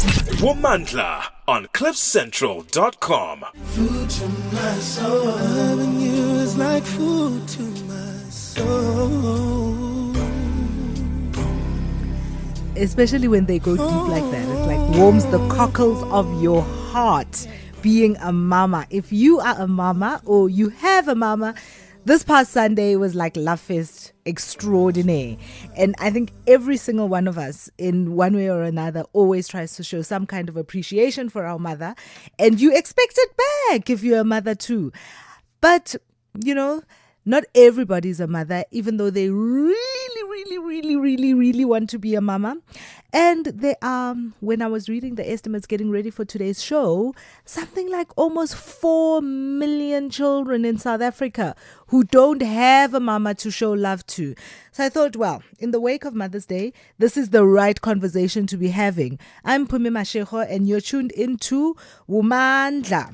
Womandla on cliffcentral.com. Food to my soul. Loving you is like food to my soul. Especially when they go deep like that. It like warms the cockles of your heart being a mama. If you are a mama or you have a mama, this past Sunday was like Love Fest extraordinaire. And I think every single one of us in one way or another always tries to show some kind of appreciation for our mother. And you expect it back if you're a mother too. But, you know, not everybody's a mother, even though they really want to be a mama. And they are, when I was reading the estimates getting ready for today's show, something like almost 4 million children in South Africa who don't have a mama to show love to. So I thought, well, in the wake of Mother's Day, this is the right conversation to be having. I'm Phumi Mashego and you're tuned into Womandla.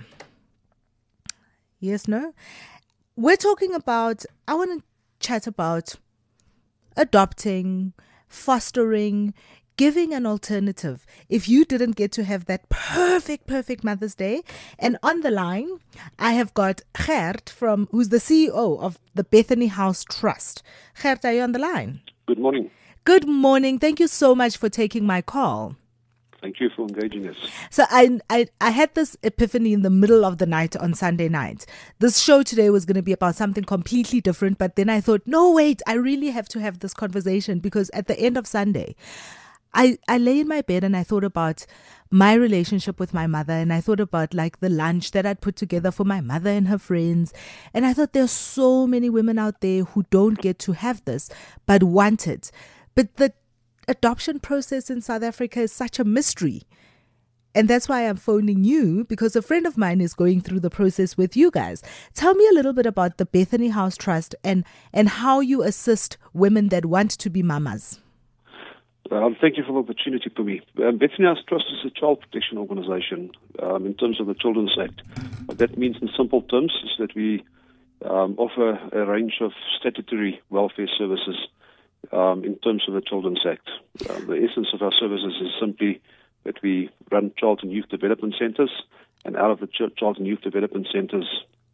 Yes, no? We're talking about, I want to chat about adopting, fostering, giving an alternative if you didn't get to have that perfect Mother's Day. And on the line, I have got Gert who's the CEO of the Bethany House Trust. Gert, are you on the line? Good morning. Good morning. Thank you so much for taking my call. Thank you for engaging us. So I had this epiphany in the middle of the night on Sunday night. This show today was going to be about something completely different, but then I thought, no, wait, I really have to have this conversation because at the end of Sunday, I lay in my bed and I thought about my relationship with my mother, and I thought about like the lunch that I'd put together for my mother and her friends. And I thought there's so many women out there who don't get to have this, but want it. But the adoption process in South Africa is such a mystery. And that's why I'm phoning you, because a friend of mine is going through the process with you guys. Tell me a little bit about the Bethany House Trust and how you assist women that want to be mamas. Thank you for the opportunity for me. Bethany House Trust is a child protection organization in terms of the Children's Act. What that means in simple terms is that we offer a range of statutory welfare services in terms of the Children's Act. The essence of our services is simply that we run child and youth development centers, and out of the child and youth development centers,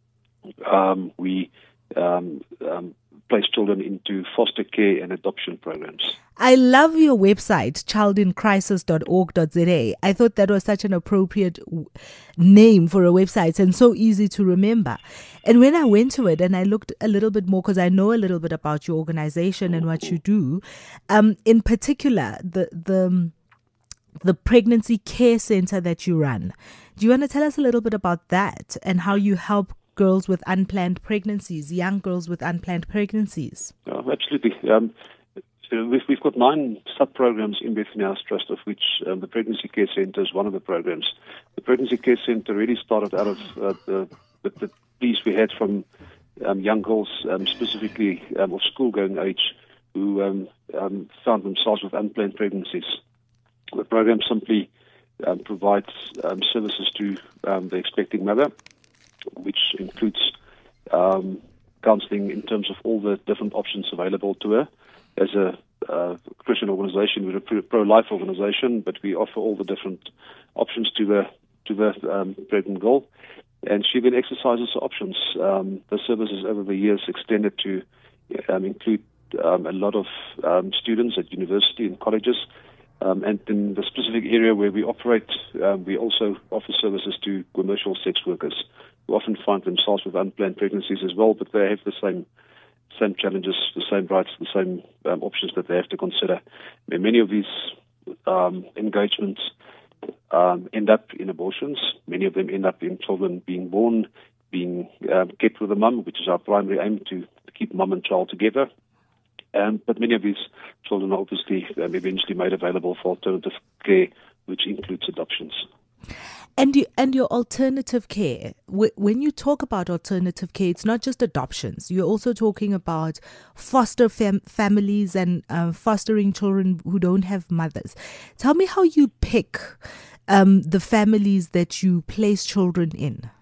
we place children into foster care and adoption programs. I love your website, childincrisis.org.za. I thought that was such an appropriate name for a website and so easy to remember. And when I went to it and I looked a little bit more, because I know a little bit about your organization and what you do, in particular, the pregnancy care center that you run. Do you want to tell us a little bit about that and how you help girls with unplanned pregnancies, young girls with unplanned pregnancies? Absolutely. We've got 9 sub-programs in Bethany House Trust, of which the Pregnancy Care Center is one of the programs. The Pregnancy Care Center really started out of the pleas we had from young girls, specifically of school-going age, who found themselves with unplanned pregnancies. The program simply provides services to the expecting mother, which includes counseling in terms of all the different options available to her. As a Christian organization, we're a pro-life organization, but we offer all the different options to the pregnant girl, and she then exercises her options. The services over the years extended to include a lot of students at university and colleges. And in the specific area where we operate, we also offer services to commercial sex workers who often find themselves with unplanned pregnancies as well, but they have the same challenges, the same rights, the same options that they have to consider. And many of these engagements end up in abortions. Many of them end up in children being born, being kept with a mum, which is our primary aim, to keep mum and child together. But many of these children are obviously eventually made available for alternative care, which includes adoptions. And your alternative care, when you talk about alternative care, it's not just adoptions. You're also talking about foster families and fostering children who don't have mothers. Tell me how you pick the families that you place children in.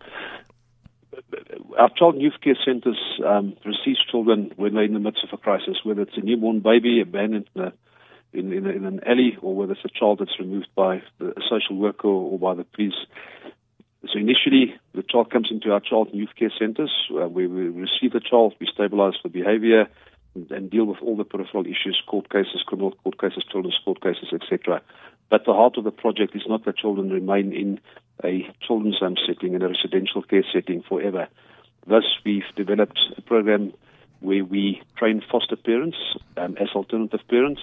Our child and youth care centers receive children when they're in the midst of a crisis, whether it's a newborn baby abandoned in in an alley, or whether it's a child that's removed by a social worker or by the police. So initially, the child comes into our child and youth care centers, where we receive the child, we stabilize the behavior, and deal with all the peripheral issues, court cases, criminal court cases, children's court cases, etc. But the heart of the project is not that children remain in a children's home setting, in a residential care setting forever. Thus, we've developed a program where we train foster parents as alternative parents,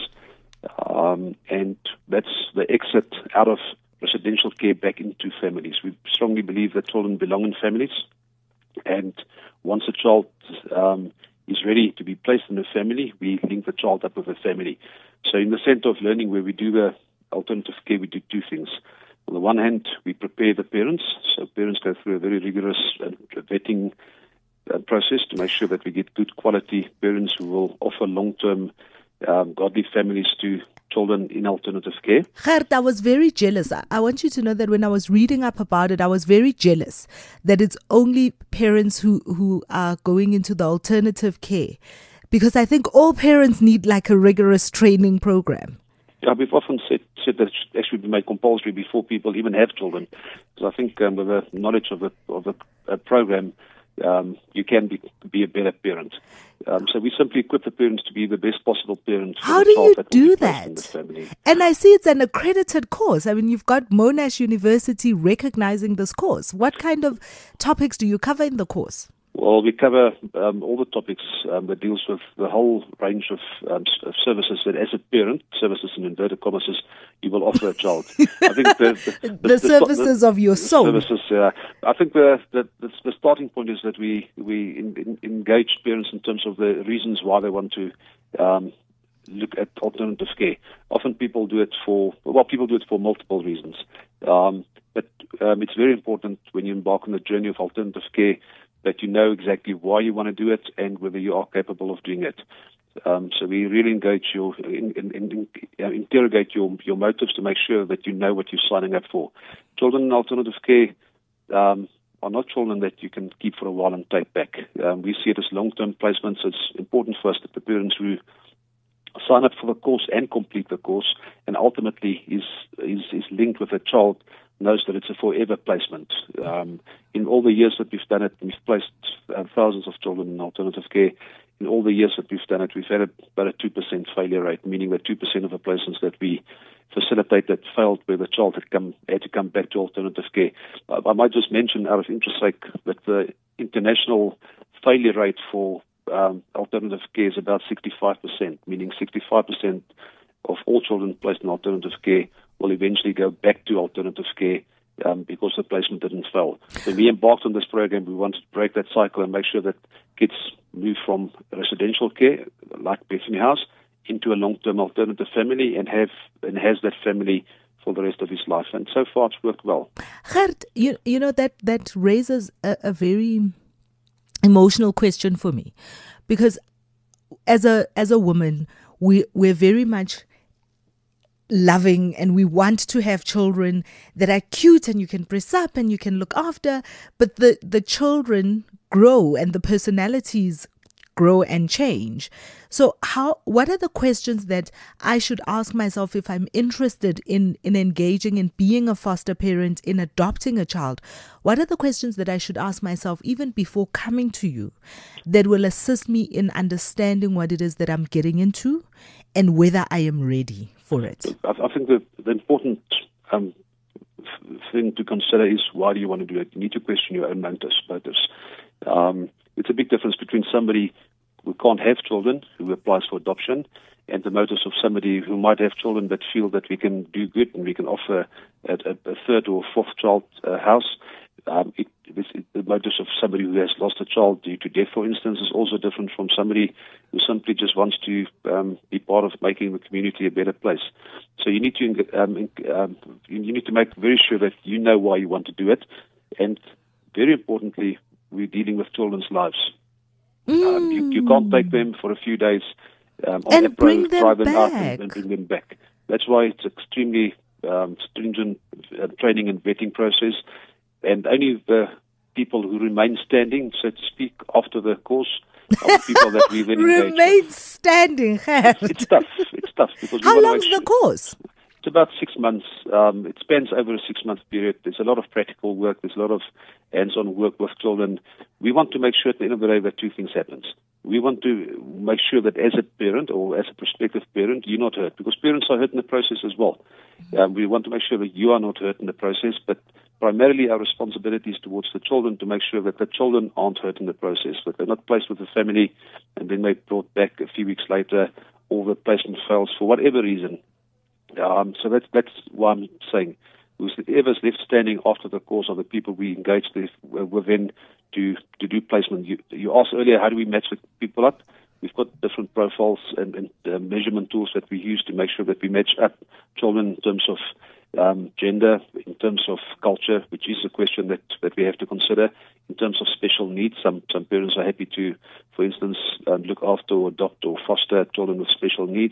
and that's the exit out of residential care back into families. We strongly believe that children belong in families, and once a child is ready to be placed in a family, we link the child up with a family. So in the Center of Learning, where we do the alternative care, we do two things. On the one hand, we prepare the parents. So parents go through a very rigorous vetting process to make sure that we get good quality parents who will offer long-term godly families to children in alternative care. Gert, I was very jealous. I want you to know that when I was reading up about it, I was very jealous that it's only parents who are going into the alternative care, because I think all parents need like a rigorous training program. Yeah, we've often said that it should actually be made compulsory before people even have children, because I think with the knowledge of the program, you can be a better parent. So we simply equip the parents to be the best possible parents. How do you do that? And I see it's an accredited course. I mean, you've got Monash University recognizing this course. What kind of topics do you cover in the course? Well, we cover all the topics that deals with the whole range of services that, as a parent, services in inverted commas, you will offer a child. I think the services of your soul. Services. I think the starting point is that we engage parents in terms of the reasons why they want to look at alternative care. Often people do it for multiple reasons. But it's very important when you embark on the journey of alternative care that you know exactly why you want to do it and whether you are capable of doing it. So we really engage interrogate your motives to make sure that you know what you're signing up for. Children in alternative care are not children that you can keep for a while and take back. We see it as long-term placements. It's important for us that the parents who sign up for the course and complete the course and ultimately is linked with a child knows that it's a forever placement. In all the years that we've done it, we've placed thousands of children in alternative care. In all the years that we've done it, we've had about a 2% failure rate, meaning that 2% of the placements that we facilitated failed where the child had to come back to alternative care. I might just mention, out of interest sake, that the international failure rate for alternative care is about 65%, meaning 65% of all children placed in alternative care will eventually go back to alternative care because the placement didn't fail. When we embarked on this program, we wanted to break that cycle and make sure that kids move from residential care, like Bethany House, into a long-term alternative family and has that family for the rest of his life. And so far, it's worked well. Gert, you know that raises a very emotional question for me, because as a woman, we're very much loving and we want to have children that are cute and you can dress up and you can look after, but the children grow and the personalities grow and change. So what are the questions that I should ask myself if I'm interested in engaging in being a foster parent, in adopting a child? What are the questions that I should ask myself even before coming to you that will assist me in understanding what it is that I'm getting into and whether I am ready for it? I think the important thing to consider is, why do you want to do it? You need to question your own motives. It's a big difference between somebody who can't have children, who applies for adoption, and the motives of somebody who might have children but feel that we can do good and we can offer a third or fourth child house. The motives of somebody who has lost a child due to death, for instance, is also different from somebody who simply just wants to be part of making the community a better place. So you need to make very sure that you know why you want to do it, and very importantly, we're dealing with children's lives. You can't take them for a few days on and bring them drive them out back. and bring them back. That's why it's extremely stringent training and vetting process. And only the people who remain standing, so to speak, after the course of people that we then engage with. Remain standing. It's tough. It's tough because How long's the course? It's about 6 months. It spans over a 6-month period. There's a lot of practical work. There's a lot of hands-on work with children. We want to make sure at the end of the day that two things happens. We want to make sure that as a parent or as a prospective parent, you're not hurt, because parents are hurt in the process as well. We want to make sure that you are not hurt in the process, but primarily our responsibility is towards the children to make sure that the children aren't hurt in the process, that they're not placed with the family and then they're brought back a few weeks later, or the placement fails for whatever reason. So that's why I'm saying, whoever's left standing after the course are the people we engage within to do placement. You asked earlier, how do we match the people up? We've got different profiles and measurement tools that we use to make sure that we match up children in terms of gender, in terms of culture, which is a question that we have to consider, in terms of special needs. Some parents are happy to, for instance, look after or adopt or foster children with special needs.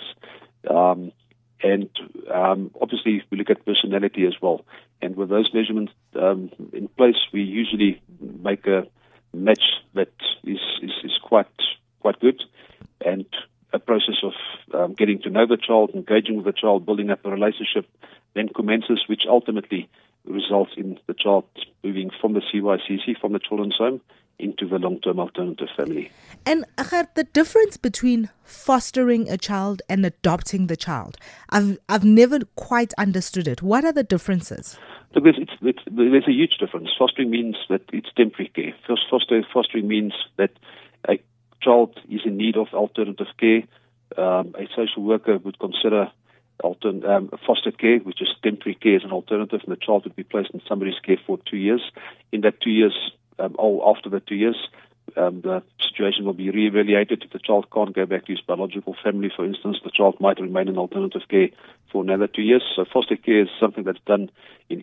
And obviously, we look at personality as well. And with those measurements in place, we usually make a match that is quite good. And a process of getting to know the child, engaging with the child, building up a relationship, then commences, which ultimately results in the child moving from the CYCC, from the children's home, into the long-term alternative family. And Agar, the difference between fostering a child and adopting the child, I've never quite understood it. What are the differences? Look, there's a huge difference. Fostering means that it's temporary care. Fostering means that a child is in need of alternative care. A social worker would consider foster care, which is temporary care, as an alternative, and the child would be placed in somebody's care for 2 years. In that 2 years, after the 2 years, the situation will be re-evaluated. If the child can't go back to his biological family, for instance, the child might remain in alternative care for another 2 years. So foster care is something that's done in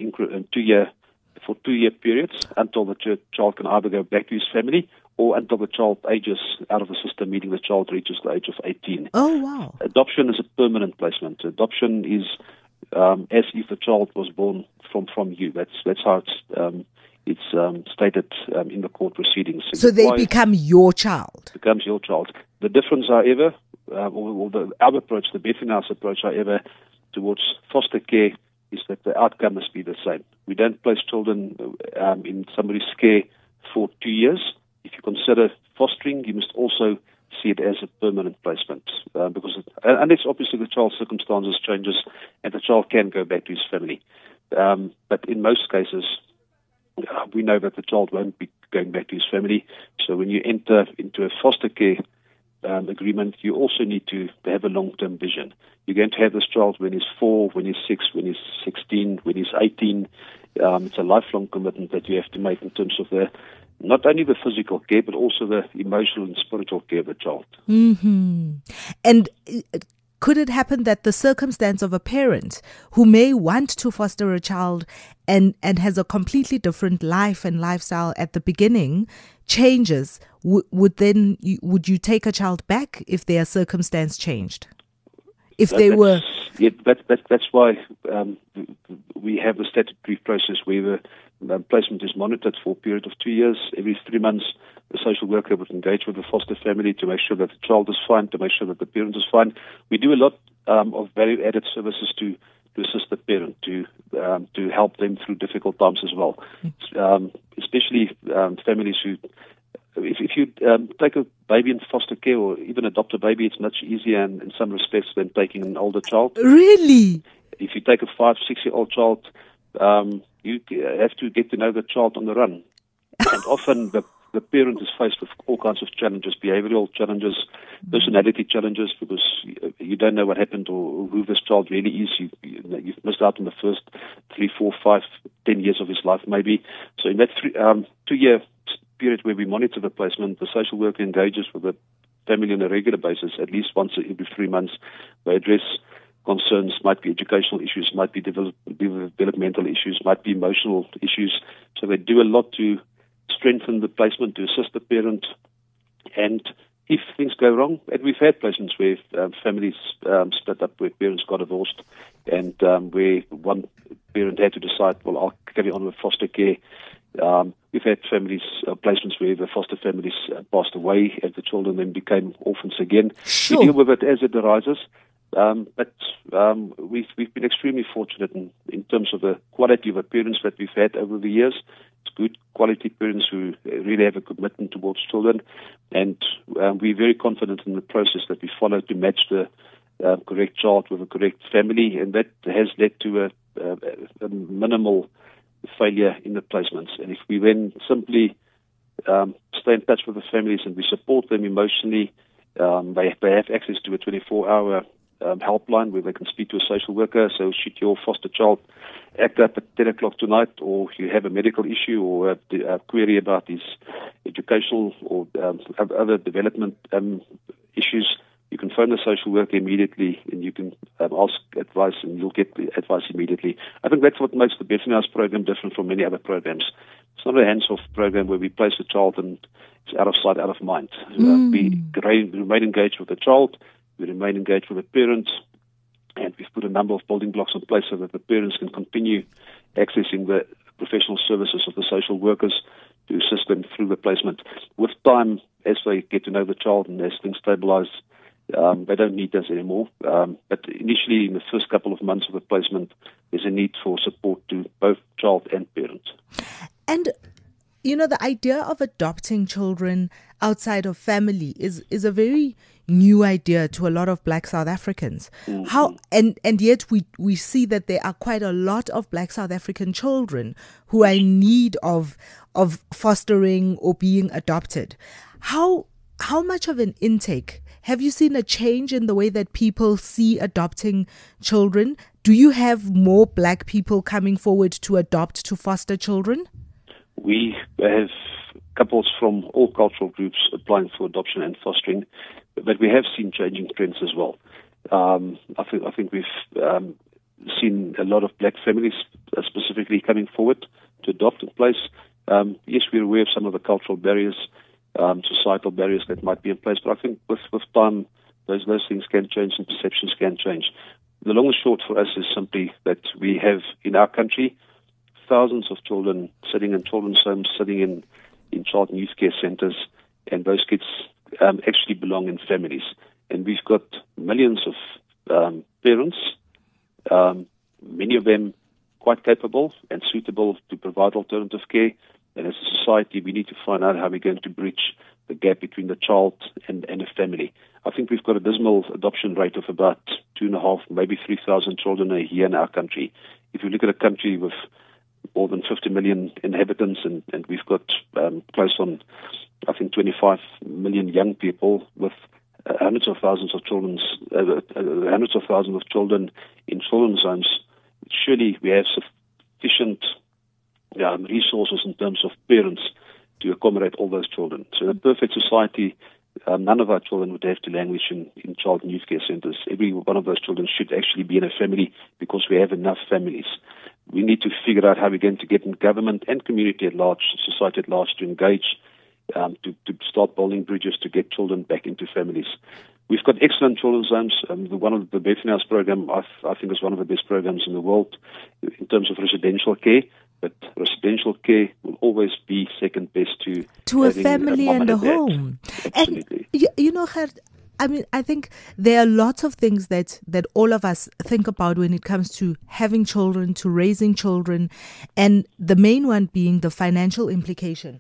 2 year periods until the child can either go back to his family or until the child ages out of the system, meaning the child reaches the age of 18. Oh, wow. Adoption is a permanent placement. Adoption is as if the child was born from you. That's how it's stated in the court proceedings. So they become your child? Becomes your child. The difference, however, our approach, the Bethlehem House approach, however, towards foster care is that the outcome must be the same. We don't place children in somebody's care for 2 years. If you consider fostering, you must also see it as a permanent placement, unless obviously the child's circumstances changes and the child can go back to his family. But in most cases, we know that the child won't be going back to his family. So when you enter into a foster care agreement, you also need to have a long-term vision. You're going to have this child when he's 4, when he's 6, when he's 16, when he's 18. It's a lifelong commitment that you have to make in terms of not only the physical care, but also the emotional and spiritual care of the child. Mm-hmm. And could it happen that the circumstance of a parent who may want to foster a child and has a completely different life and lifestyle at the beginning changes? Would you take a child back if their circumstance changed? That's why we have a statutory process where the placement is monitored for a period of 2 years. Every 3 months, the social worker would engage with the foster family to make sure that the child is fine, to make sure that the parent is fine. We do a lot of value-added services to assist the parent, to help them through difficult times as well. Especially families who, if you take a baby in foster care or even adopt a baby, it's much easier in some respects than taking an older child. Really? If you take a 5-6 year old child, you have to get to know the child on the run. And often the parent is faced with all kinds of challenges, behavioral challenges, personality challenges, because you don't know what happened or who this child really is. You've missed out on the first 3, 4, 5, 10 years of his life maybe. So in that 2 year period where we monitor the placement, the social worker engages with the family on a regular basis, at least once every 3 months. They address concerns, might be educational issues, might be developmental issues, might be emotional issues. So they do a lot to strengthen the placement, to assist the parent. And if things go wrong, and we've had placements where families split up, where parents got divorced, and where one parent had to decide, well, I'll carry on with foster care, We've had families, placements where the foster families passed away and the children then became orphans again. Sure. We deal with it as it arises. But we've been extremely fortunate in terms of the quality of the parents that we've had over the years. It's good quality parents who really have a commitment towards children, and we're very confident in the process that we follow to match the correct child with a correct family, and that has led to a minimal failure in the placements. And if we then simply stay in touch with the families and we support them emotionally, they have access to a 24-hour helpline where they can speak to a social worker. So should your foster child act up at 10 o'clock tonight, or you have a medical issue or a query about his educational or other development issues, you can phone the social worker immediately and you can ask advice and you'll get the advice immediately. I think that's what makes the Bethany House program different from many other programs. It's not a hands-off program where we place the child and it's out of sight, out of mind. We remain engaged with the child. We remain engaged with the parents, and we've put a number of building blocks in place so that the parents can continue accessing the professional services of the social workers to assist them through the placement. With time, as they get to know the child and as things stabilize, they don't need us anymore. But initially, in the first couple of months of the placement, there's a need for support to both child and parent. And the idea of adopting children outside of family is a very new idea to a lot of Black South Africans. Mm-hmm. How and yet we see that there are quite a lot of Black South African children who are in need of fostering or being adopted. How much of an intake? Have you seen a change in the way that people see adopting children? Do you have more Black people coming forward to adopt, to foster children? We have couples from all cultural groups applying for adoption and fostering, but we have seen changing trends as well. I think we've seen a lot of Black families specifically coming forward to adopt in place. Yes, we're aware of some of the cultural barriers, societal barriers that might be in place, but I think with time, those things can change and perceptions can change. The long and short for us is simply that we have in our country thousands of children sitting in children's homes, sitting in child and youth care centers, and those kids actually belong in families. And we've got millions of parents, many of them quite capable and suitable to provide alternative care. And as a society, we need to find out how we're going to bridge the gap between the child and a family. I think we've got a dismal adoption rate of about 2,500, maybe 3,000 children a year in our country. If you look at a country with more than 50 million inhabitants, and we've got close on, I think, 25 million young people with hundreds of thousands of children in children's homes. Surely we have sufficient resources in terms of parents to accommodate all those children. So in a perfect society, none of our children would have to languish in child and youth care centers. Every one of those children should actually be in a family because we have enough families. We need to figure out how we're going to get in government and community at large, society at large, to engage, to start building bridges to get children back into families. We've got excellent children's homes. One of the Bethany House program, I think, is one of the best programs in the world in terms of residential care. But residential care will always be second best to a family and a home. Absolutely. And, Gert, I mean, I think there are lots of things that all of us think about when it comes to having children, to raising children, and the main one being the financial implication.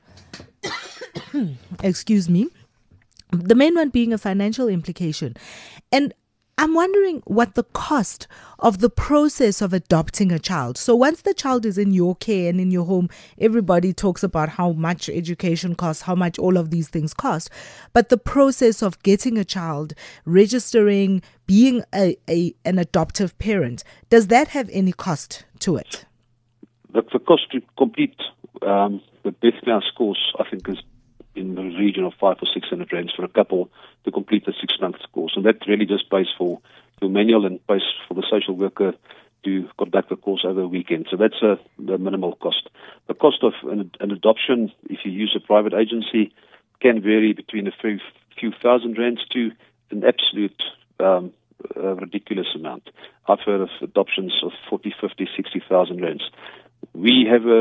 Excuse me. The main one being a financial implication. And I'm wondering what the cost of the process of adopting a child. So once the child is in your care and in your home, everybody talks about how much education costs, how much all of these things cost. But the process of getting a child, registering, being an adoptive parent, does that have any cost to it? The cost to complete the Bethany House course, I think, is in the region of 500 or 600 rands for a couple to complete the 6-month course. And that really just pays for your manual and pays for the social worker to conduct the course over a weekend. So that's the minimal cost. The cost of an adoption, if you use a private agency, can vary between a few thousand rands to an absolute ridiculous amount. I've heard of adoptions of 40, 50, 60,000 rands. We have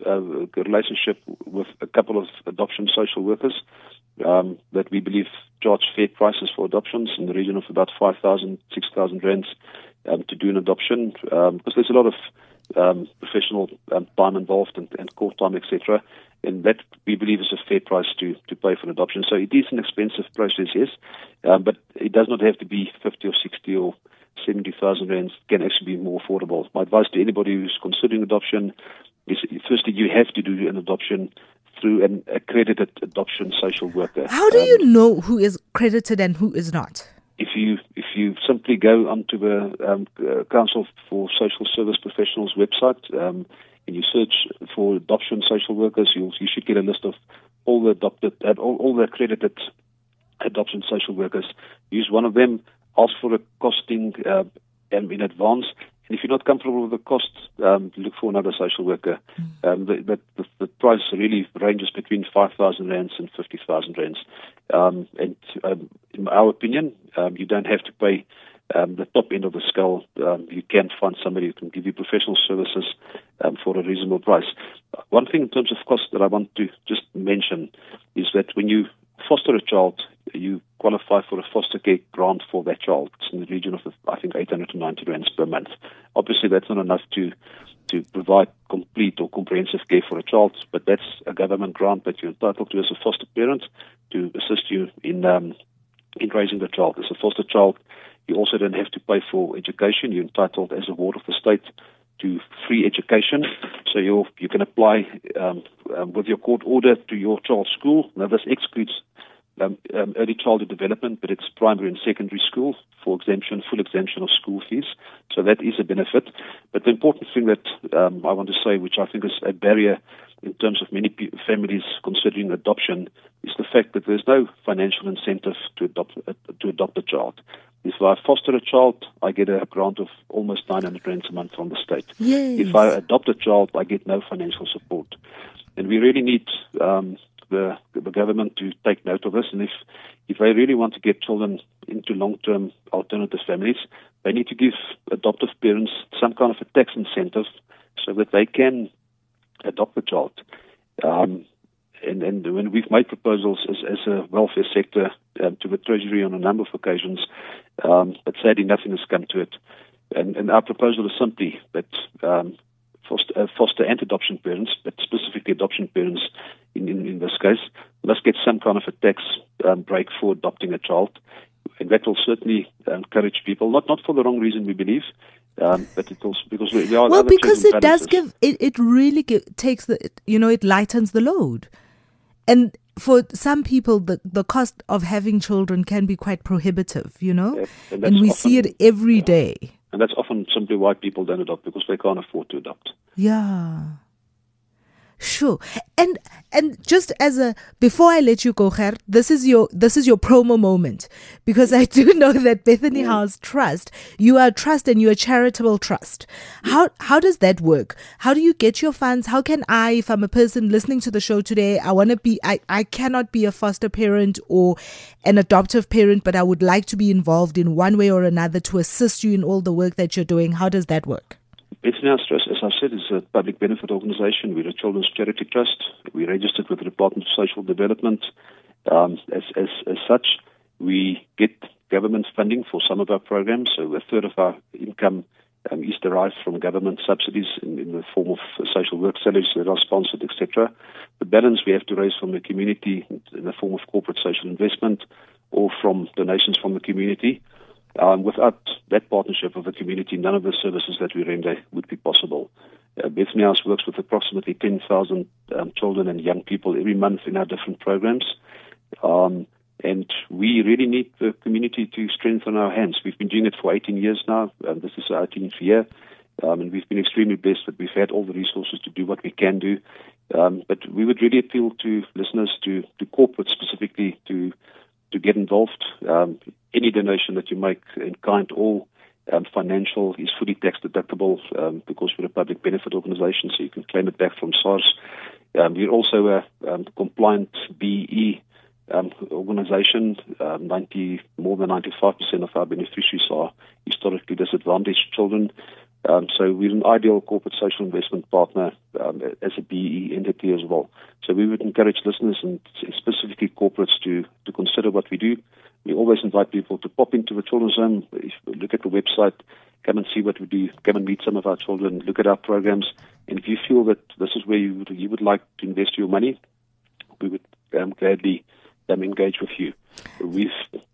a relationship with a couple of adoption social workers that we believe charge fair prices for adoptions in the region of about 5,000, 6,000 rands to do an adoption, because there's a lot of professional time involved and court time, etc. And that we believe is a fair price to pay for an adoption. So it is an expensive process, yes, but it does not have to be 50 or 60 or 70,000 rands. It can actually be more affordable. My advice to anybody who's considering adoption is, firstly, you have to do an adoption through an accredited adoption social worker. How do you know who is credited and who is not? If you simply go onto the Council for Social Service Professionals website and you search for adoption social workers, you should get a list of all the accredited adoption social workers. Use one of them. Ask for a costing in advance. And if you're not comfortable with the cost, look for another social worker. The price really ranges between 5,000 rands and 50,000 rands. In our opinion, you don't have to pay the top end of the scale. You can find somebody who can give you professional services for a reasonable price. One thing in terms of cost that I want to just mention is that when you foster a child, you qualify for a foster care grant for that child. It's in the region of, I think, 890 rands per month. Obviously, that's not enough to provide complete or comprehensive care for a child, but that's a government grant that you're entitled to as a foster parent to assist you in raising the child. As a foster child, you also don't have to pay for education. You're entitled as a ward of the state to free education. So you can apply with your court order to your child's school. Now, this excludes early childhood development, but it's primary and secondary school for exemption, full exemption of school fees. So that is a benefit. But the important thing that I want to say, which I think is a barrier in terms of many families considering adoption, is the fact that there's no financial incentive to adopt a child. If I foster a child, I get a grant of almost 900 rands a month from the state. Yes. If I adopt a child, I get no financial support. And we really need the government to take note of this. And if they really want to get children into long-term alternative families, they need to give adoptive parents some kind of a tax incentive so that they can adopt the child. And when we've made proposals as a welfare sector to the Treasury on a number of occasions, but sadly nothing has come to it. And our proposal is simply that foster and adoption parents, but specifically adoption parents in this case, must get some kind of a tax break for adopting a child. And that will certainly encourage people, not for the wrong reason, we believe, but it also because there are well, other because it does balances. give it really takes it lightens the load. And for some people, the cost of having children can be quite prohibitive, Yeah, and we see it every day. And that's often simply why people don't adopt, because they can't afford to adopt. Yeah. Sure. And just before I let you go, Ger, this is your promo moment, because I do know that Bethany House Trust, you are a trust and you're a charitable trust. How does that work? How do you get your funds? How can I, if I'm a person listening to the show today, I cannot be a foster parent or an adoptive parent, but I would like to be involved in one way or another to assist you in all the work that you're doing. How does that work? Bethany House Trust, as I said, is a public benefit organization. We're a children's charity trust. We're registered with the Department of Social Development. As such, we get government funding for some of our programs. So a third of our income is derived from government subsidies in the form of social work salaries that are sponsored, etc. The balance we have to raise from the community in the form of corporate social investment or from donations from the community. Without that partnership of the community, none of the services that we render would be possible. Bethany House works with approximately 10,000 children and young people every month in our different programs. And we really need the community to strengthen our hands. We've been doing it for 18 years now. This is our 18th year. And we've been extremely blessed that we've had all the resources to do what we can do. But we would really appeal to listeners, to corporate specifically, to get involved. Any donation that you make in kind or financial is fully tax deductible because we're a public benefit organization, so you can claim it back from SARS. We're also a compliant BE organization. More than 95% of our beneficiaries are historically disadvantaged children. So we're an ideal corporate social investment partner as a BE entity as well. So we would encourage listeners and specifically corporates to consider what we do. We always invite people to pop into the children's home, look at the website, come and see what we do, come and meet some of our children, look at our programs. And if you feel that this is where you would like to invest your money, we would gladly engage with you. We've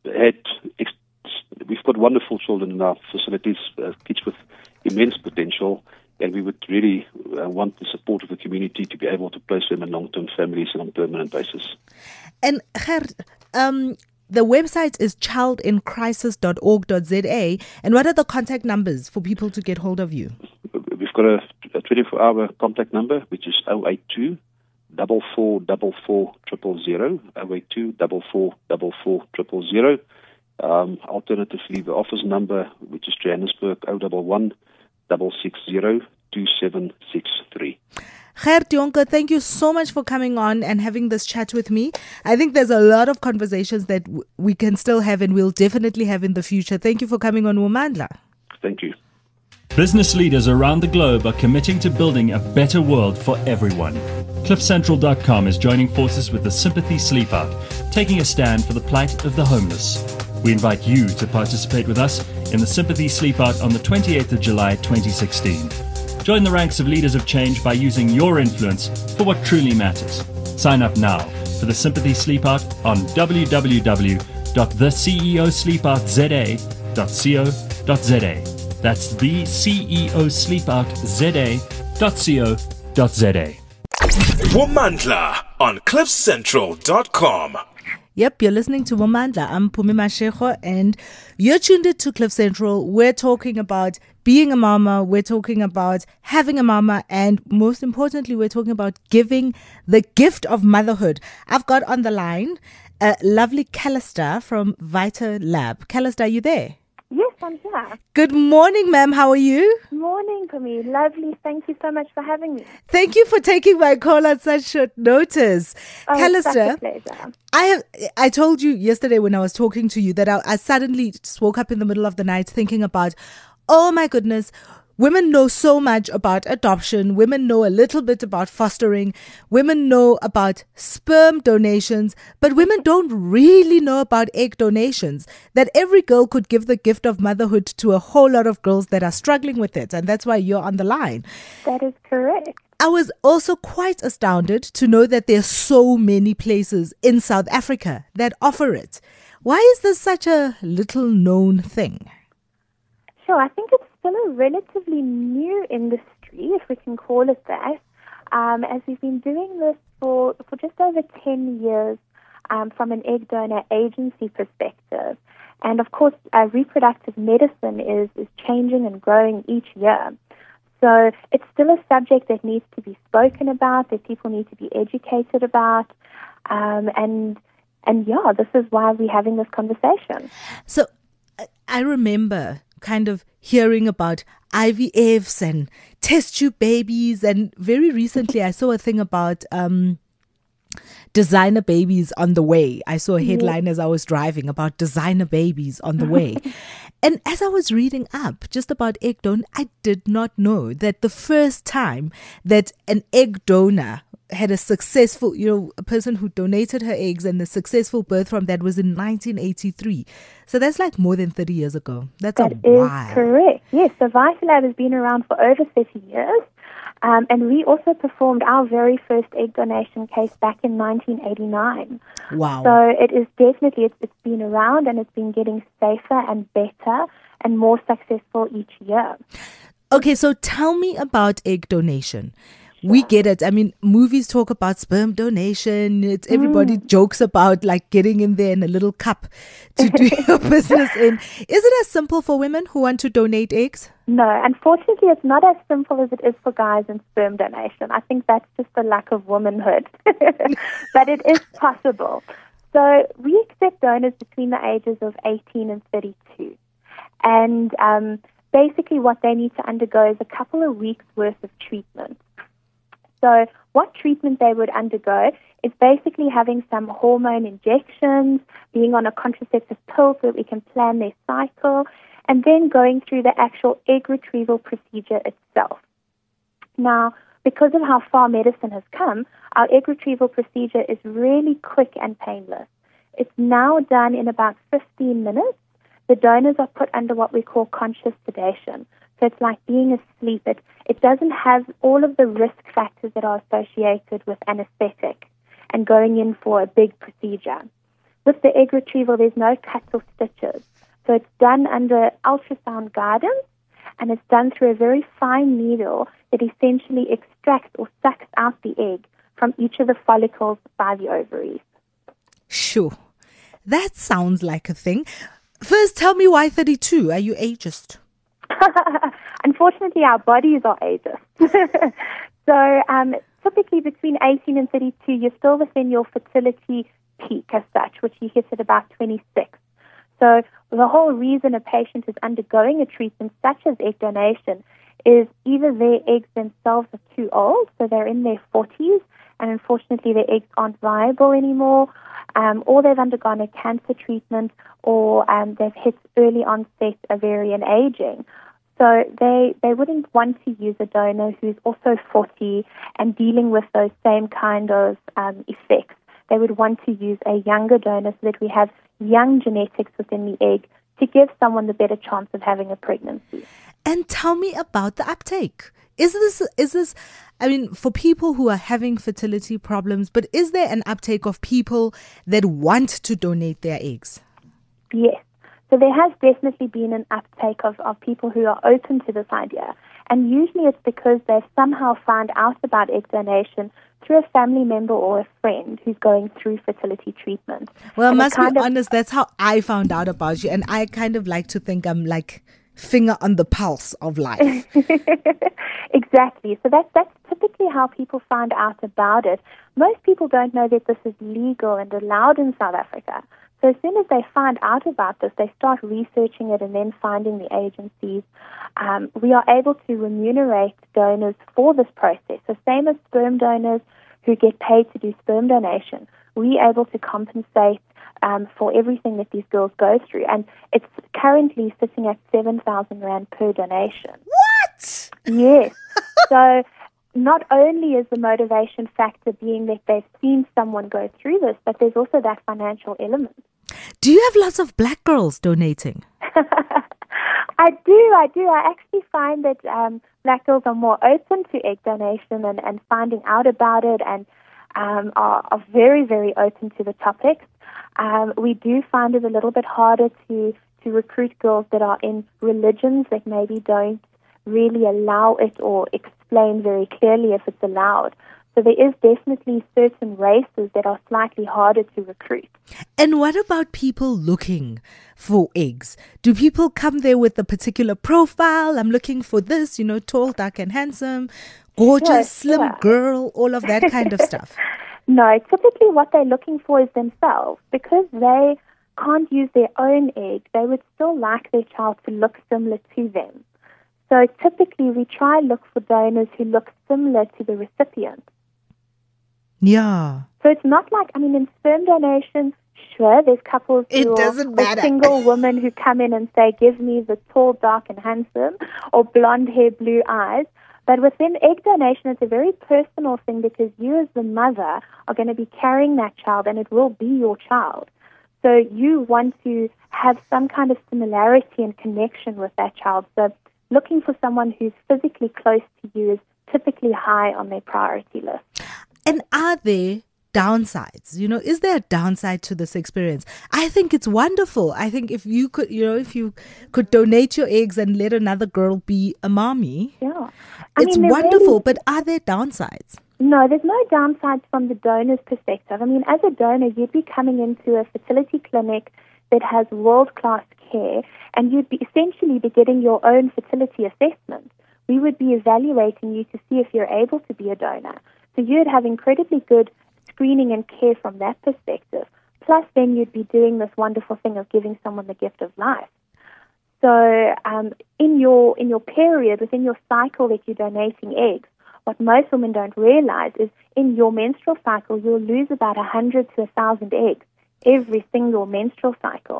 got wonderful children in our facilities, kids with immense potential, and we would really want the support of the community to be able to place them in long-term families on a permanent basis. And Gert, the website is childincrisis.org.za. And what are the contact numbers for people to get hold of you? We've got a 24-hour contact number, which is 082 4444 000, 082 4444 000. Alternatively, the office number, which is Johannesburg, 011 660 2763. Gert Jonker, thank you so much for coming on and having this chat with me. I think there's a lot of conversations that we can still have and we'll definitely have in the future. Thank you for coming on Womandla. Thank you. Business leaders around the globe are committing to building a better world for everyone. CliffCentral.com is joining forces with the Sympathy Sleepout, taking a stand for the plight of the homeless. We invite you to participate with us in the Sympathy Sleepout on the 28th of July 2016. Join the ranks of leaders of change by using your influence for what truly matters. Sign up now for the Sympathy Sleepout on www.theceosleepoutza.co.za. That's the ceosleepoutza.co.za. Womandla on CliffCentral.com. Yep, you're listening to Womandla. I'm Pumi Mashego, and you're tuned in to Cliff Central. We're talking about being a mama, we're talking about having a mama, and most importantly, we're talking about giving the gift of motherhood. I've got on the line a lovely Callister from Vita Lab. Callister, are you there? Yes, I'm here. Good morning, ma'am. How are you? Morning, Pumi. Lovely. Thank you so much for having me. Thank you for taking my call at such short notice. Oh, Callister, it's such a pleasure. I told you yesterday when I was talking to you that I suddenly just woke up in the middle of the night thinking about, oh my goodness, women know so much about adoption. Women know a little bit about fostering. Women know about sperm donations, but women don't really know about egg donations. That every girl could give the gift of motherhood to a whole lot of girls that are struggling with it. And that's why you're on the line. That is correct. I was also quite astounded to know that there are so many places in South Africa that offer it. Why is this such a little known thing? Sure, I think it's still a relatively new industry, if we can call it that, as we've been doing this for just over 10 years from an egg donor agency perspective. And of course, reproductive medicine is changing and growing each year. So it's still a subject that needs to be spoken about, that people need to be educated about. And yeah, this is why we're having this conversation. So I remember kind of hearing about IVFs and test tube babies, and very recently I saw a thing about designer babies on the way. I saw a headline as I was driving about designer babies on the way. And as I was reading up just about egg donor, I did not know that the first time that an egg donor had a successful, a person who donated her eggs and the successful birth from that was in 1983. So that's like more than 30 years ago. That is correct. Yes, so VitaLab has been around for over 30 years. And we also performed our very first egg donation case back in 1989. Wow. So it is definitely, it's been around and it's been getting safer and better and more successful each year. Okay, so tell me about egg donation. We get it. I mean, movies talk about sperm donation. Everybody jokes about like getting in there in a little cup to do your business in. Is it as simple for women who want to donate eggs? No, unfortunately, it's not as simple as it is for guys in sperm donation. I think that's just the lack of womanhood. But it is possible. So we accept donors between the ages of 18 and 32. And basically what they need to undergo is a couple of weeks' worth of treatment. So what treatment they would undergo is basically having some hormone injections, being on a contraceptive pill so that we can plan their cycle, and then going through the actual egg retrieval procedure itself. Now, because of how far medicine has come, our egg retrieval procedure is really quick and painless. It's now done in about 15 minutes. The donors are put under what we call conscious sedation. So it's like being asleep. It doesn't have all of the risk factors that are associated with anesthetic and going in for a big procedure. With the egg retrieval, there's no cuts or stitches. So it's done under ultrasound guidance, and it's done through a very fine needle that essentially extracts or sucks out the egg from each of the follicles by the ovaries. Sure. That sounds like a thing. First, tell me why 32? Are you ageist? Unfortunately, our bodies are ageist. So typically between 18 and 32, you're still within your fertility peak as such, which you hit at about 26. So the whole reason a patient is undergoing a treatment such as egg donation is either their eggs themselves are too old, so they're in their 40s, and unfortunately their eggs aren't viable anymore, or they've undergone a cancer treatment, or they've hit early onset ovarian aging. So they wouldn't want to use a donor who's also 40 and dealing with those same kind of effects. They would want to use a younger donor so that we have young genetics within the egg to give someone the better chance of having a pregnancy. And tell me about the uptake. Is this, I mean, for people who are having fertility problems, but is there an uptake of people that want to donate their eggs? Yes. So there has definitely been an uptake of people who are open to this idea. And usually it's because they've somehow found out about egg donation through a family member or a friend who's going through fertility treatment. Well, I and must be honest, that's how I found out about you. And I kind of like to think I'm like finger on the pulse of life. Exactly. So that's typically how people find out about it. Most people don't know that this is legal and allowed in South Africa. So as soon as they find out about this, they start researching it and then finding the agencies. We are able to remunerate donors for this process. So same as sperm donors who get paid to do sperm donation, we're able to compensate for everything that these girls go through. And it's currently sitting at 7,000 Rand per donation. What? Yes. So not only is the motivation factor being that they've seen someone go through this, but there's also that financial element. Do you have lots of black girls donating? I do. I actually find that black girls are more open to egg donation and finding out about it and are very, very open to the topics. We do find it a little bit harder to recruit girls that are in religions that maybe don't really allow it or explain very clearly if it's allowed. So there is definitely certain races that are slightly harder to recruit. And what about people looking for eggs? Do people come there with a particular profile? I'm looking for this, tall, dark and handsome, gorgeous, slim girl, all of that kind of stuff. No, typically what they're looking for is themselves. Because they can't use their own egg, they would still like their child to look similar to them. So typically we try look for donors who look similar to the recipient. Yeah. So it's not like, in sperm donation, sure, there's couples or single women who come in and say, give me the tall, dark and handsome, or blonde hair, blue eyes. But within egg donation, it's a very personal thing because you as the mother are going to be carrying that child and it will be your child. So you want to have some kind of similarity and connection with that child. So looking for someone who's physically close to you is typically high on their priority list. And are there downsides? Is there a downside to this experience? I think it's wonderful. I think if you could donate your eggs and let another girl be a mommy, it's wonderful. But are there downsides? No, there's no downsides from the donor's perspective. As a donor, you'd be coming into a fertility clinic that has world-class care, and you'd be essentially be getting your own fertility assessment. We would be evaluating you to see if you're able to be a donor. So you'd have incredibly good screening and care from that perspective. Plus, then you'd be doing this wonderful thing of giving someone the gift of life. So in your period, within your cycle that you're donating eggs, what most women don't realize is in your menstrual cycle, you'll lose about 100 to 1,000 eggs every single menstrual cycle.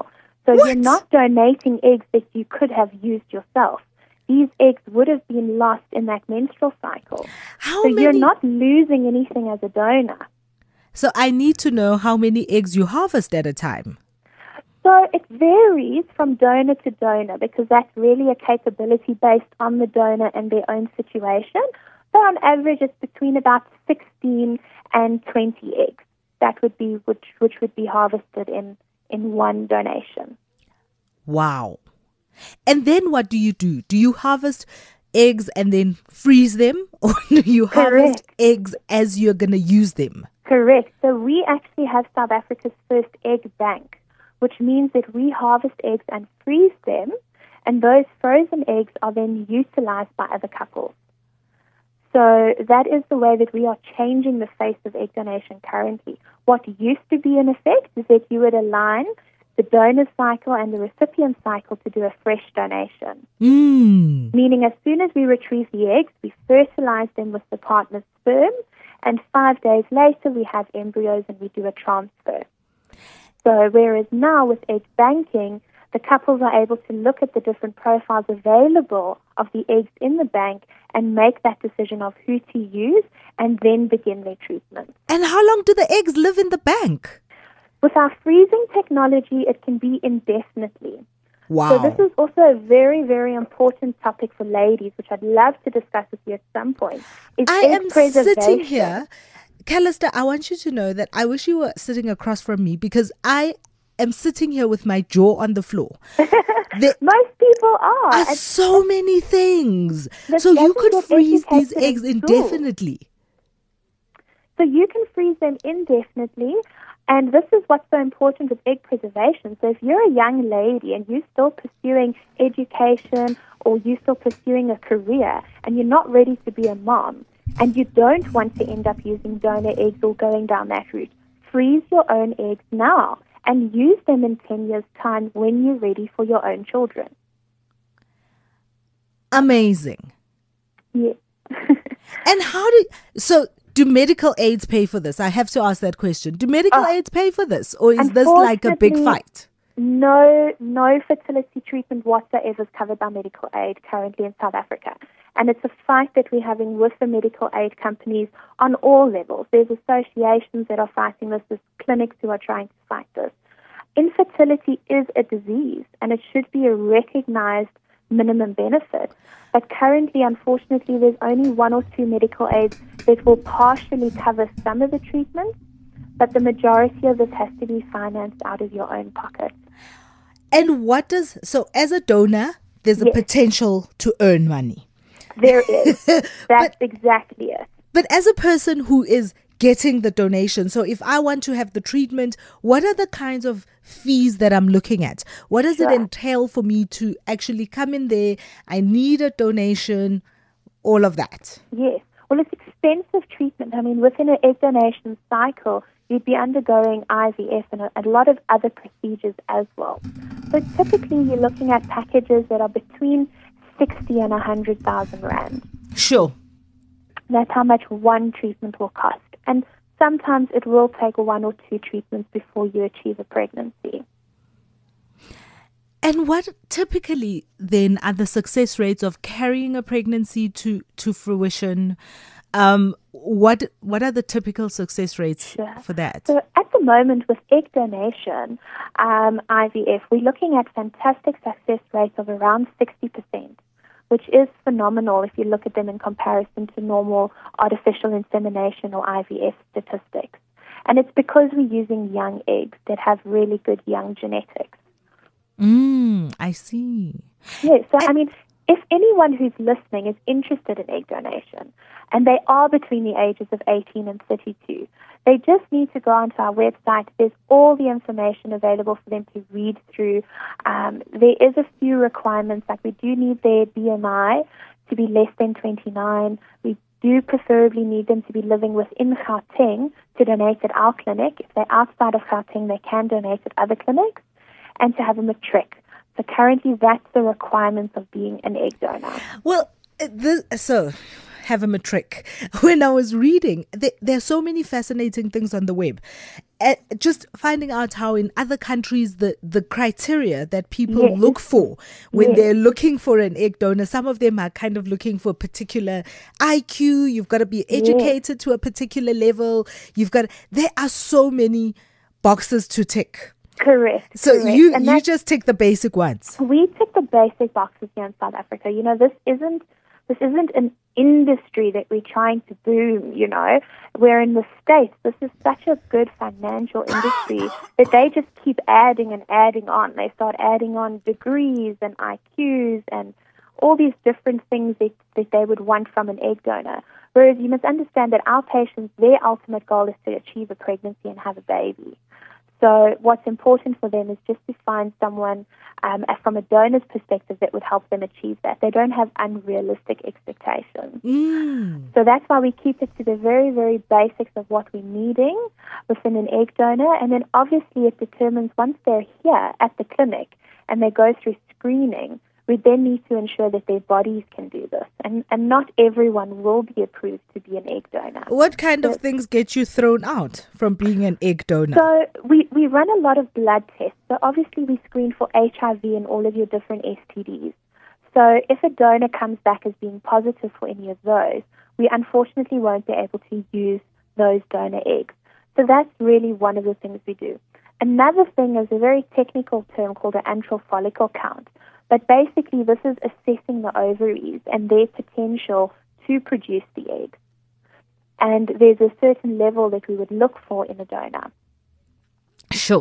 So What? you're not donating eggs that you could have used yourself. These eggs would have been lost in that menstrual cycle. How So many? you're not losing anything as a donor. So I need to know how many eggs you harvest at a time. So it varies from donor to donor because that's really a capability based on the donor and their own situation. So on average, it's between about 16 and 20 eggs. That would be which would be harvested in one donation. Wow. And then what do? Do you harvest eggs and then freeze them? Or do you harvest Correct. eggs as you're going to use them? Correct. So we actually have South Africa's first egg bank, which means that we harvest eggs and freeze them, and those frozen eggs are then utilized by other couples. So that is the way that we are changing the face of egg donation currently. What used to be in effect is that you would align the donor cycle and the recipient cycle to do a fresh donation. Meaning as soon as we retrieve the eggs, we fertilize them with the partner's sperm, and 5 days later we have embryos and we do a transfer. So whereas now with egg banking, the couples are able to look at the different profiles available of the eggs in the bank and make that decision of who to use and then begin their treatment. And how long do the eggs live in the bank? With our freezing technology, it can be indefinitely. Wow. So this is also a very, very important topic for ladies, which I'd love to discuss with you at some point. Is I egg am preservation. sitting here. Callista, I want you to know that I wish you were sitting across from me because I am sitting here with my jaw on the floor. There Most people are. are And so many things. That So you doesn't could get freeze these educated in eggs school. indefinitely. So you can freeze them indefinitely, and this is what's so important with egg preservation. So if you're a young lady and you're still pursuing education or you're still pursuing a career and you're not ready to be a mom and you don't want to end up using donor eggs or going down that route, freeze your own eggs now and use them in 10 years' time when you're ready for your own children. Amazing. Yes. And do medical aids pay for this? I have to ask that question. Do medical aids pay for this? Or is this like a big Unfortunately, fight? No fertility treatment whatsoever is covered by medical aid currently in South Africa. And it's a fight that we're having with the medical aid companies on all levels. There's associations that are fighting this. There's clinics who are trying to fight this. Infertility is a disease, and it should be a recognized minimum benefit. But currently, unfortunately, there's only 1 or 2 medical aids that will partially cover some of the treatment, but the majority of this has to be financed out of your own pocket. And so as a donor, there's a Yes. potential to earn money. There is. That's exactly it. But as a person who is getting the donation, so if I want to have the treatment, what are the kinds of fees that I'm looking at? What does it Sure. entail for me to actually come in there? I need a donation, all of that. Yes. Well, it's expensive treatment. I mean, within an egg donation cycle, you'd be undergoing IVF and a lot of other procedures as well. So typically, you're looking at packages that are between 60 and 100,000 rand. Sure. That's how much one treatment will cost. And sometimes it will take 1 or 2 treatments before you achieve a pregnancy. And what typically then are the success rates of carrying a pregnancy to fruition? What are the typical success rates Sure. for that? So at the moment with egg donation, IVF, we're looking at fantastic success rates of around 60%, which is phenomenal if you look at them in comparison to normal artificial insemination or IVF statistics. And it's because we're using young eggs that have really good young genetics. I see. Yes, so I mean, if anyone who's listening is interested in egg donation, and they are between the ages of 18 and 32, they just need to go onto our website. There's all the information available for them to read through. There is a few requirements, like we do need their BMI to be less than 29. We do preferably need them to be living within Gauteng to donate at our clinic. If they're outside of Gauteng, they can donate at other clinics, and to have a matric. So currently, that's the requirements of being an egg donor. Well, so have a matric. When I was reading, there are so many fascinating things on the web. just finding out how in other countries the criteria that people look for when they're looking for an egg donor, some of them are kind of looking for a particular IQ. You've got to be educated to a particular level. There are so many boxes to tick. Correct. So correct. you just tick the basic ones. We tick the basic boxes here in South Africa. You know, this isn't an industry that we're trying to boom, you know. Where in the States, this is such a good financial industry that they just keep adding and adding on. They start adding on degrees and IQs and all these different things that they would want from an egg donor. Whereas you must understand that our patients, their ultimate goal is to achieve a pregnancy and have a baby. So what's important for them is just to find someone from a donor's perspective that would help them achieve that. They don't have unrealistic expectations. So that's why we keep it to the very, very basics of what we're needing within an egg donor. And then obviously it determines once they're here at the clinic and they go through screening, we then need to ensure that their bodies can do this. And not everyone will be approved to be an egg donor. What kind of things get you thrown out from being an egg donor? So we run a lot of blood tests. So obviously we screen for HIV and all of your different STDs. So if a donor comes back as being positive for any of those, we unfortunately won't be able to use those donor eggs. So that's really one of the things we do. Another thing is a very technical term called an antral follicle count. But basically, this is assessing the ovaries and their potential to produce the eggs. And there's a certain level that we would look for in a donor. Sure.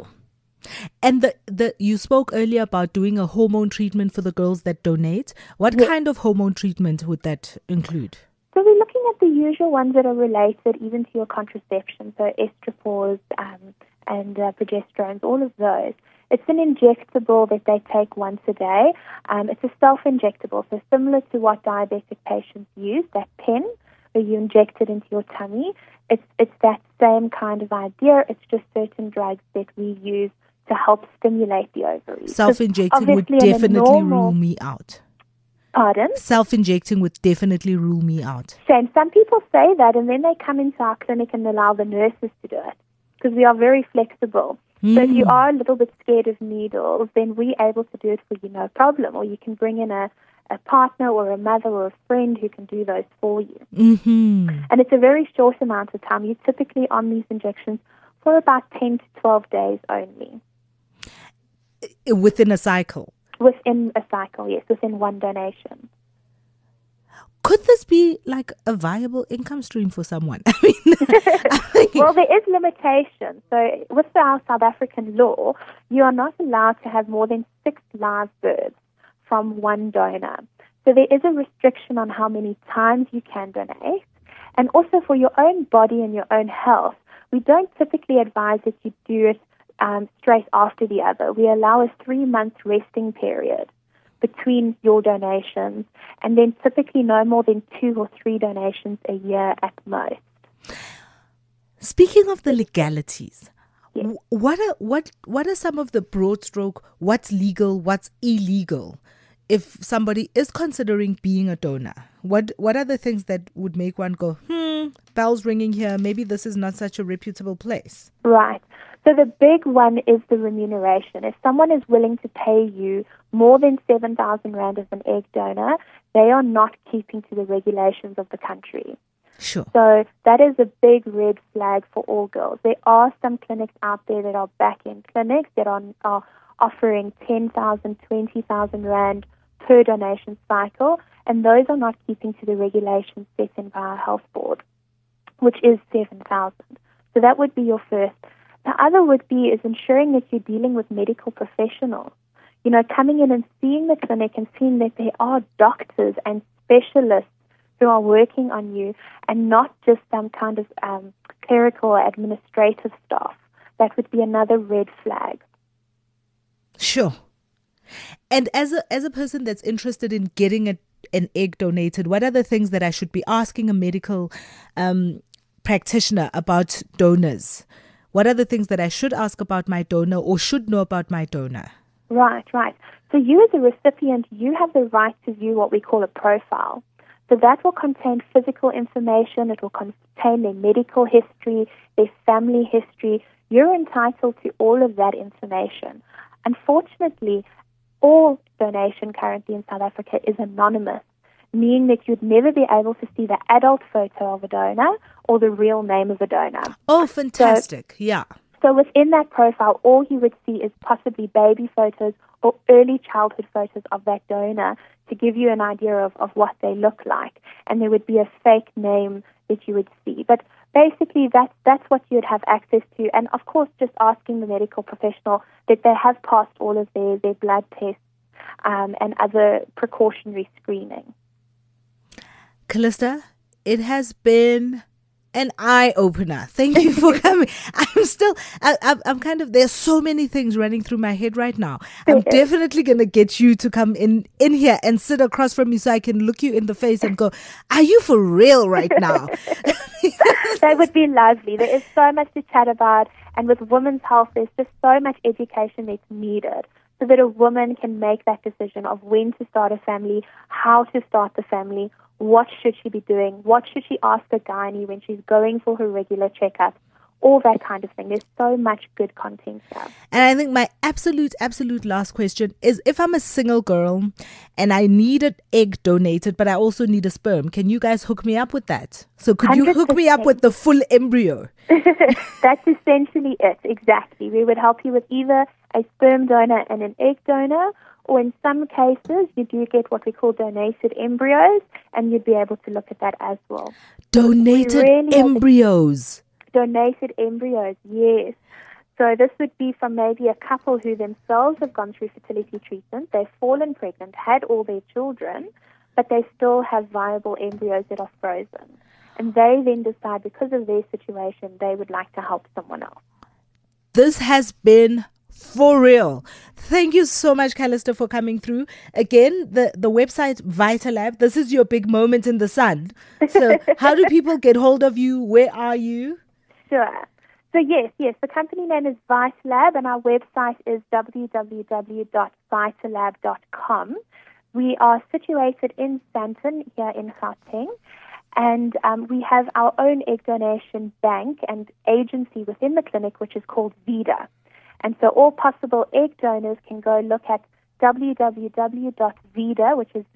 And you spoke earlier about doing a hormone treatment for the girls that donate. What kind of hormone treatment would that include? So we're looking at the usual ones that are related even to your contraception, so estrapors and progesterones, all of those. It's an injectable that they take once a day. It's a self-injectable, so similar to what diabetic patients use, that pen where you inject it into your tummy. It's that same kind of idea. It's just certain drugs that we use to help stimulate the ovaries. Self-injecting would definitely rule me out. Pardon? Self-injecting would definitely rule me out. Shame. Some people say that, and then they come into our clinic and allow the nurses to do it because we are very flexible. So if you are a little bit scared of needles, then we're able to do it for you, no problem. Or you can bring in a partner or a mother or a friend who can do those for you. And it's a very short amount of time. You're typically on these injections for about 10 to 12 days only. Within a cycle? Within a cycle, yes, within one donation. Could this be like a viable income stream for someone? I mean, well, there is limitation. So with our South African law, you are not allowed to have more than 6 live births from one donor. So there is a restriction on how many times you can donate. And also for your own body and your own health, we don't typically advise that you do it straight after the other. We allow a 3-month resting period between your donations, and then typically no more than 2 or 3 donations a year at most. Speaking of the legalities, yes. what are some of the broad stroke, what's legal, what's illegal, if somebody is considering being a donor? What are the things that would make one go, bells ringing here, maybe this is not such a reputable place? Right. So the big one is the remuneration. If someone is willing to pay you more than 7,000 Rand as an egg donor, they are not keeping to the regulations of the country. Sure. So that is a big red flag for all girls. There are some clinics out there that are back-end clinics that are offering 10,000, 20,000 Rand per donation cycle, and those are not keeping to the regulations set in by our health board, which is 7,000. So that would be your first. The other would be is ensuring that you're dealing with medical professionals. You know, coming in and seeing the clinic and seeing that there are doctors and specialists who are working on you and not just some kind of clerical or administrative staff. That would be another red flag. Sure. And as a person that's interested in getting an egg donated, what are the things that I should be asking a medical practitioner about donors? What are the things that I should ask about my donor or should know about my donor? Right. So you as a recipient, you have the right to view what we call a profile. So that will contain physical information, it will contain their medical history, their family history. you're entitled to all of that information. Unfortunately, all donation currently in South Africa is anonymous, meaning that you'd never be able to see the adult photo of a donor or the real name of a donor. Oh, fantastic. Yeah. So within that profile, all you would see is possibly baby photos or early childhood photos of that donor to give you an idea of what they look like. And there would be a fake name that you would see. But basically, that's what you'd have access to. And, of course, just asking the medical professional that they have passed all of their blood tests and other precautionary screening. Calista, it has been an eye-opener. Thank you for coming. I'm kind of, there's so many things running through my head right now. I'm definitely going to get you to come in here and sit across from me so I can look you in the face and go, are you for real right now? That would be lovely. There is so much to chat about. And with women's health, there's just so much education that's needed so that a woman can make that decision of when to start a family, how to start the family, what should she be doing, what should she ask a gynae when she's going for her regular checkups, all that kind of thing. There's so much good content here. And I think my absolute last question is, if I'm a single girl and I need an egg donated, but I also need a sperm, can you guys hook me up with that? So could 100%. You hook me up with the full embryo? That's essentially it, exactly. We would help you with either a sperm donor and an egg donor, or in some cases, you do get what we call donated embryos, and you'd be able to look at that as well. Donated embryos? Donated embryos, yes. So this would be from maybe a couple who themselves have gone through fertility treatment, they've fallen pregnant, had all their children, but they still have viable embryos that are frozen. And they then decide, because of their situation, they would like to help someone else. This has been for real. Thank you so much, Calista, for coming through. Again, the website VitaLab, this is your big moment in the sun. So how do people get hold of you? Where are you? Sure. So yes, the company name is VitaLab and our website is www.vitalab.com. We are situated in Sandton here in Gauteng, and we have our own egg donation bank and agency within the clinic, which is called VEDA. And so all possible egg donors can go look at www.veda, which is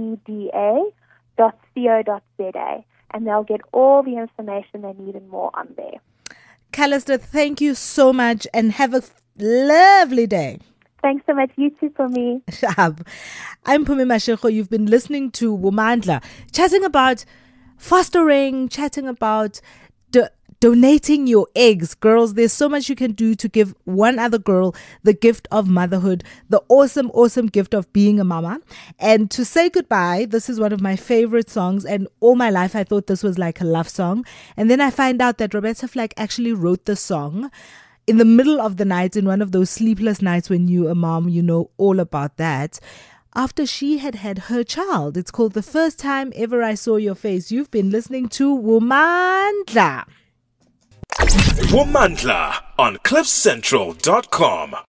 VEDA.co.za, and they'll get all the information they need and more on there. Calista, thank you so much and have a lovely day. Thanks so much. You too for me. I'm Phumi Mashego. You've been listening to Womandla, chatting about fostering, chatting about donating your eggs. Girls, there's so much you can do to give one other girl the gift of motherhood, the awesome gift of being a mama. And to say goodbye, this is one of my favorite songs, and all my life I thought this was like a love song. And then I find out that Roberta Flack actually wrote the song in the middle of the night, in one of those sleepless nights when you're a mom, you know all about that, after she had her child. It's called The First Time Ever I Saw Your Face. You've been listening to Womandla. Womandla on CliffCentral.com.